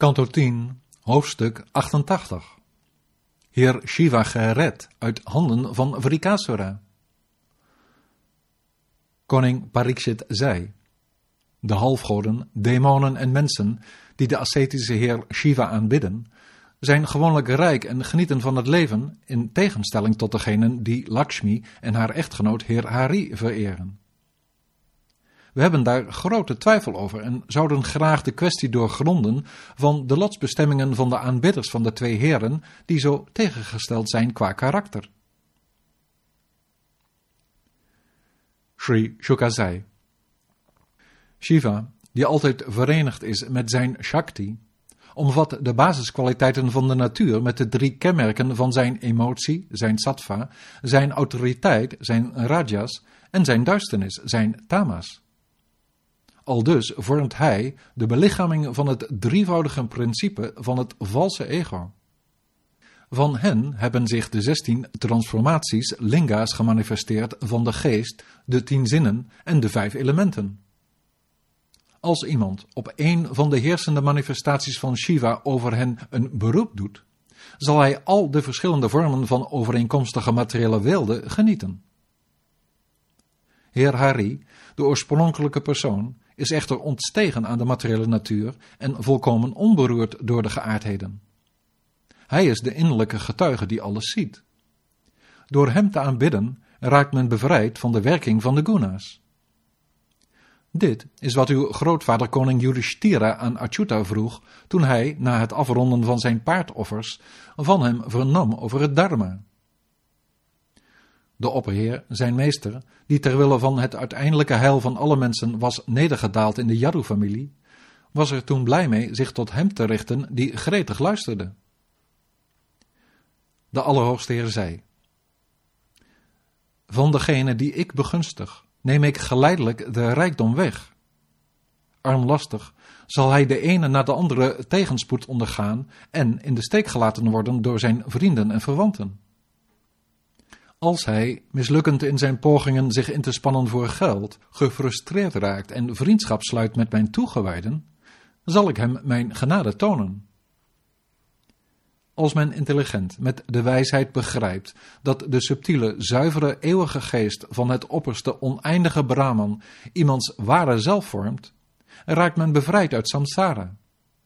Kanto 10, hoofdstuk 88. Heer Shiva gered uit handen van Vrikasura. Koning Parikshit zei: de halfgoden, demonen en mensen die de ascetische heer Shiva aanbidden, zijn gewoonlijk rijk en genieten van het leven, in tegenstelling tot degenen die Lakshmi en haar echtgenoot heer Hari vereren. We hebben daar grote twijfel over en zouden graag de kwestie doorgronden van de lotsbestemmingen van de aanbidders van de twee heren die zo tegengesteld zijn qua karakter. Sri Shuka zei: Shiva, die altijd verenigd is met zijn Shakti, omvat de basiskwaliteiten van de natuur met de 3 kenmerken van zijn emotie, zijn sattva, zijn autoriteit, zijn rajas en zijn duisternis, zijn tamas. Aldus vormt hij de belichaming van het drievoudige principe van het valse ego. Van hen hebben zich de 16 transformaties, linga's, gemanifesteerd van de geest, de 10 zinnen en de 5 elementen. Als iemand op een van de heersende manifestaties van Shiva over hen een beroep doet, zal hij al de verschillende vormen van overeenkomstige materiële weelde genieten. Heer Hari, de oorspronkelijke persoon, is echter ontstegen aan de materiële natuur en volkomen onberoerd door de geaardheden. Hij is de innerlijke getuige die alles ziet. Door hem te aanbidden raakt men bevrijd van de werking van de guna's. Dit is wat uw grootvader koning Yudhishthira aan Achyuta vroeg toen hij, na het afronden van zijn paardoffers, van hem vernam over het dharma. De opperheer, zijn meester, die ter wille van het uiteindelijke heil van alle mensen was nedergedaald in de Yadu-familie, was er toen blij mee zich tot hem te richten die gretig luisterde. De Allerhoogste Heer zei: van degene die ik begunstig, neem ik geleidelijk de rijkdom weg. Armlastig zal hij de ene na de andere tegenspoed ondergaan en in de steek gelaten worden door zijn vrienden en verwanten. Als hij, mislukkend in zijn pogingen zich in te spannen voor geld, gefrustreerd raakt en vriendschap sluit met mijn toegewijden, zal ik hem mijn genade tonen. Als men intelligent met de wijsheid begrijpt dat de subtiele, zuivere, eeuwige geest van het opperste, oneindige Brahman iemands ware zelf vormt, raakt men bevrijd uit samsara.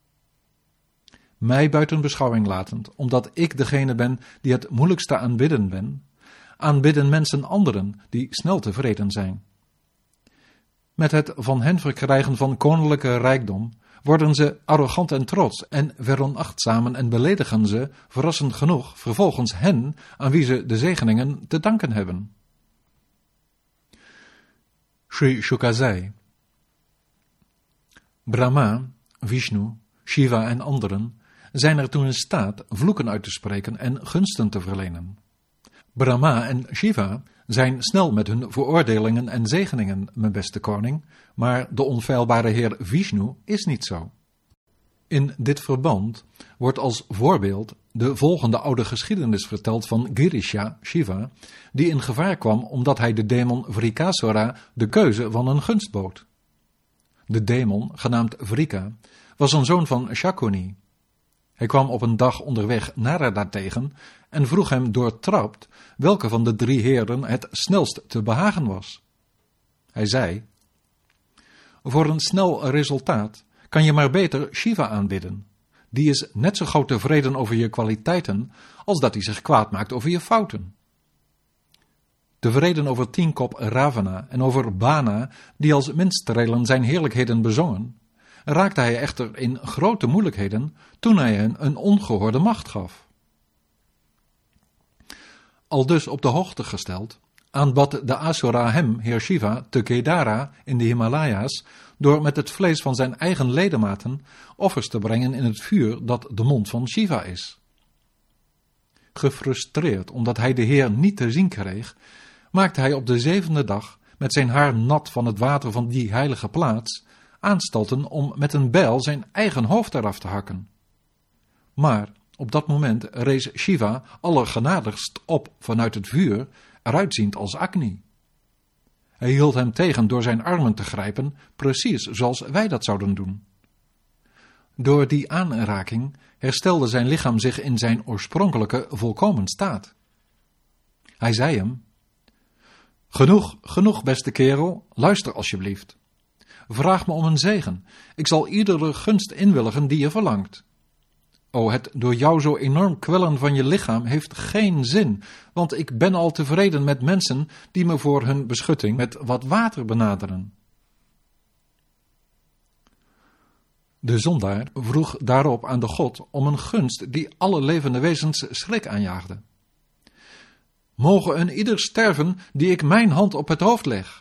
Mij buiten beschouwing latend, omdat ik degene ben die het moeilijkste aanbidden ben, aanbidden mensen anderen die snel tevreden zijn. Met het van hen verkrijgen van koninklijke rijkdom worden ze arrogant en trots en veronachtzamen en beledigen ze, verrassend genoeg, vervolgens hen aan wie ze de zegeningen te danken hebben. Sri Shuka zei: Brahma, Vishnu, Shiva en anderen zijn ertoe in staat vloeken uit te spreken en gunsten te verlenen. Brahma en Shiva zijn snel met hun veroordelingen en zegeningen, mijn beste koning, maar de onfeilbare heer Vishnu is niet zo. In dit verband wordt als voorbeeld de volgende oude geschiedenis verteld van Girisha, Shiva, die in gevaar kwam omdat hij de demon Vrikasura de keuze van een gunst bood. De demon, genaamd Vrika, was een zoon van Shakuni. Hij kwam op een dag onderweg Narada tegen en vroeg hem doortrapt welke van de 3 heren het snelst te behagen was. Hij zei: voor een snel resultaat kan je maar beter Shiva aanbidden. Die is net zo gauw tevreden over je kwaliteiten als dat hij zich kwaad maakt over je fouten. Tevreden over 10 kop Ravana en over Bana, die als minstrelen zijn heerlijkheden bezongen, raakte hij echter in grote moeilijkheden toen hij hen een ongehoorde macht gaf. Aldus op de hoogte gesteld, aanbad de Asura hem, heer Shiva, te Kedara in de Himalaya's, door met het vlees van zijn eigen ledematen offers te brengen in het vuur dat de mond van Shiva is. Gefrustreerd omdat hij de heer niet te zien kreeg, maakte hij op de 7e dag, met zijn haar nat van het water van die heilige plaats, aanstalten om met een bijl zijn eigen hoofd eraf te hakken. Maar op dat moment rees Shiva allergenadigst op vanuit het vuur, eruitziend als Agni. Hij hield hem tegen door zijn armen te grijpen, precies zoals wij dat zouden doen. Door die aanraking herstelde zijn lichaam zich in zijn oorspronkelijke volkomen staat. Hij zei hem: Genoeg, beste kerel, luister alsjeblieft. Vraag me om een zegen, ik zal iedere gunst inwilligen die je verlangt. O, het door jou zo enorm kwellen van je lichaam heeft geen zin, want ik ben al tevreden met mensen die me voor hun beschutting met wat water benaderen. De zondaar vroeg daarop aan de God om een gunst die alle levende wezens schrik aanjaagde. Moge een ieder sterven die ik mijn hand op het hoofd leg.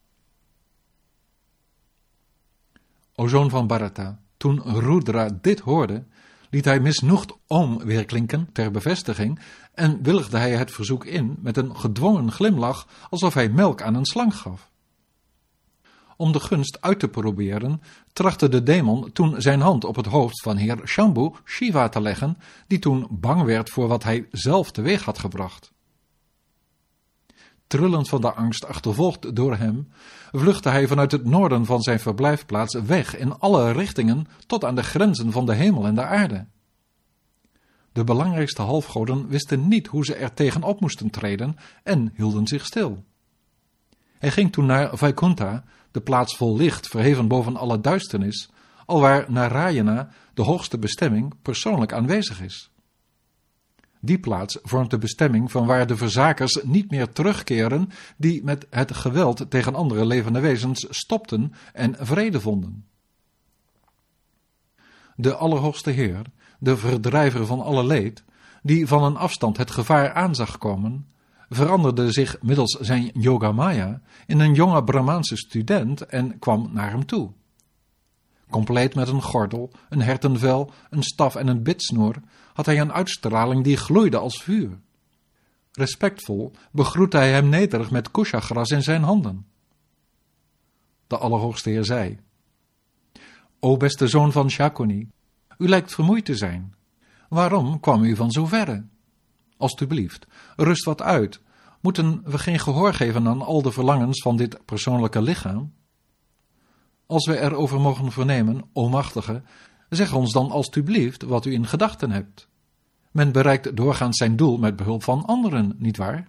O zoon van Bharata, toen Rudra dit hoorde, liet hij misnoegd oom weerklinken ter bevestiging en willigde hij het verzoek in met een gedwongen glimlach, alsof hij melk aan een slang gaf. Om de gunst uit te proberen, trachtte de demon toen zijn hand op het hoofd van heer Shambhu Shiva te leggen, die toen bang werd voor wat hij zelf teweeg had gebracht. Trillend van de angst, achtervolgd door hem, vluchtte hij vanuit het noorden van zijn verblijfplaats weg in alle richtingen tot aan de grenzen van de hemel en de aarde. De belangrijkste halfgoden wisten niet hoe ze er tegenop moesten treden en hielden zich stil. Hij ging toen naar Vaikuntha, de plaats vol licht, verheven boven alle duisternis, alwaar Narayana, de hoogste bestemming, persoonlijk aanwezig is. Die plaats vormt de bestemming van waar de verzakers niet meer terugkeren die met het geweld tegen andere levende wezens stopten en vrede vonden. De Allerhoogste Heer, de verdrijver van alle leed, die van een afstand het gevaar aan zag komen, veranderde zich middels zijn Yogamaya in een jonge Brahmaanse student en kwam naar hem toe. Compleet met een gordel, een hertenvel, een staf en een bidsnoer had hij een uitstraling die gloeide als vuur. Respectvol begroette hij hem nederig met kusha-gras in zijn handen. De Allerhoogste Heer zei: O beste zoon van Shakuni, u lijkt vermoeid te zijn. Waarom kwam u van zo verre? Alsjeblieft, rust wat uit. Moeten we geen gehoor geven aan al de verlangens van dit persoonlijke lichaam? Als we erover mogen vernemen, o machtige, zeg ons dan alstublieft wat u in gedachten hebt. Men bereikt doorgaans zijn doel met behulp van anderen, nietwaar?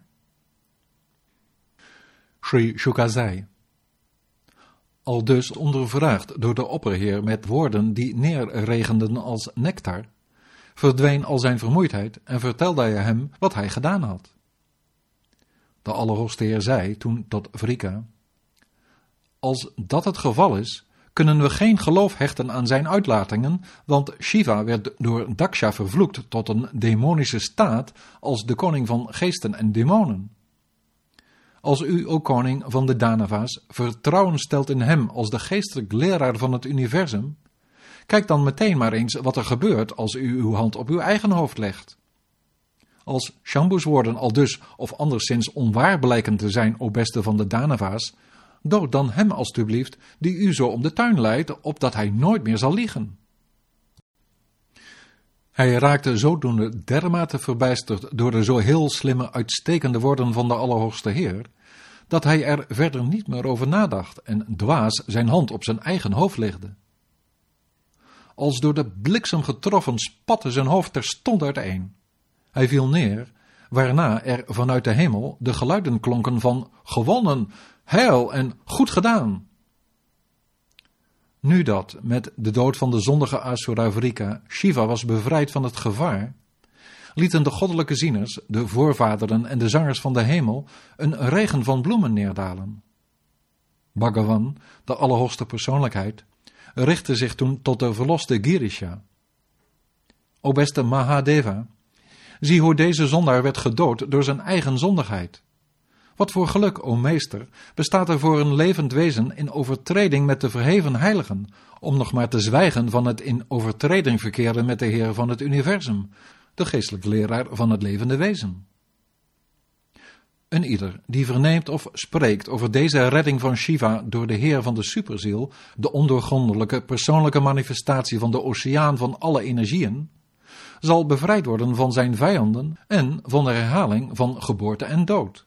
Sri Shuka zei: Aldus ondervraagd door de opperheer met woorden die neerregenden als nectar, verdween al zijn vermoeidheid en vertelde hij hem wat hij gedaan had. De Allerhoogste Heer zei toen tot Vrika: Als dat het geval is, kunnen we geen geloof hechten aan zijn uitlatingen, want Shiva werd door Daksha vervloekt tot een demonische staat als de koning van geesten en demonen. Als u, o koning van de Danava's, vertrouwen stelt in hem als de geestelijk leraar van het universum, kijk dan meteen maar eens wat er gebeurt als u uw hand op uw eigen hoofd legt. Als Shambhu's woorden aldus of anderszins onwaar blijken te zijn, o beste van de Danava's, dood dan hem alstublieft die u zo om de tuin leidt, opdat hij nooit meer zal liegen. Hij raakte zodoende dermate verbijsterd door de zo heel slimme, uitstekende woorden van de Allerhoogste Heer, dat hij er verder niet meer over nadacht en dwaas zijn hand op zijn eigen hoofd legde. Als door de bliksem getroffen spatte zijn hoofd terstond uiteen. Hij viel neer, waarna er vanuit de hemel de geluiden klonken van gewonnen, heil en goed gedaan. Nu dat, met de dood van de zondige Asura Vrika, Shiva was bevrijd van het gevaar, lieten de goddelijke zieners, de voorvaderen en de zangers van de hemel, een regen van bloemen neerdalen. Bhagavan, de allerhoogste persoonlijkheid, richtte zich toen tot de verloste Girisha. O beste Mahadeva, zie hoe deze zondaar werd gedood door zijn eigen zondigheid. Wat voor geluk, o meester, bestaat er voor een levend wezen in overtreding met de verheven heiligen, om nog maar te zwijgen van het in overtreding verkeren met de Heer van het universum, de geestelijke leraar van het levende wezen. Een ieder die verneemt of spreekt over deze redding van Shiva door de Heer van de superziel, de ondoorgrondelijke persoonlijke manifestatie van de oceaan van alle energieën, zal bevrijd worden van zijn vijanden en van de herhaling van geboorte en dood.